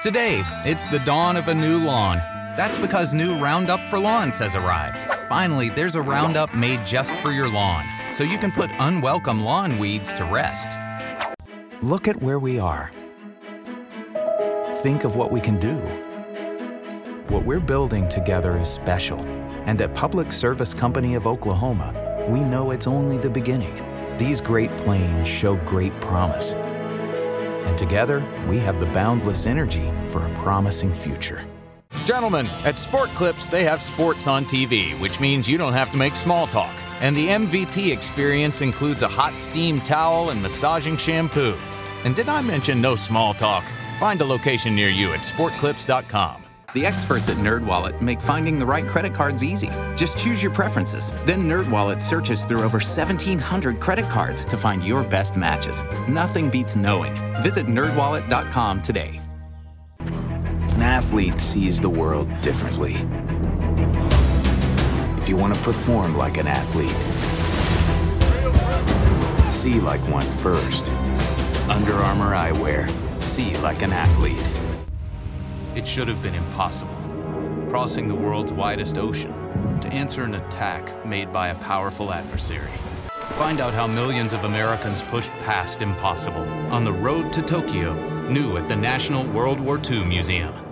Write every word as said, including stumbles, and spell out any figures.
Today, it's the dawn of a new lawn. That's because new Roundup for Lawns has arrived. Finally, there's a Roundup made just for your lawn, so you can put unwelcome lawn weeds to rest. Look at where we are. Think of what we can do. What we're building together is special, and at Public Service Company of Oklahoma, we know it's only the beginning. These Great Plains show great promise. And together, we have the boundless energy for a promising future. Gentlemen, at Sport Clips, they have sports on T V, which means you don't have to make small talk. And the M V P experience includes a hot steam towel and massaging shampoo. And did I mention no small talk? Find a location near you at sport clips dot com. The experts at NerdWallet make finding the right credit cards easy. Just choose your preferences. Then NerdWallet searches through over seventeen hundred credit cards to find your best matches. Nothing beats knowing. Visit nerd wallet dot com today. An athlete sees the world differently. If you want to perform like an athlete, see like one first. Under Armour eyewear. See like an athlete. It should have been impossible. Crossing the world's widest ocean to answer an attack made by a powerful adversary. Find out how millions of Americans pushed past impossible on the road to Tokyo, new at the National World War Two Museum.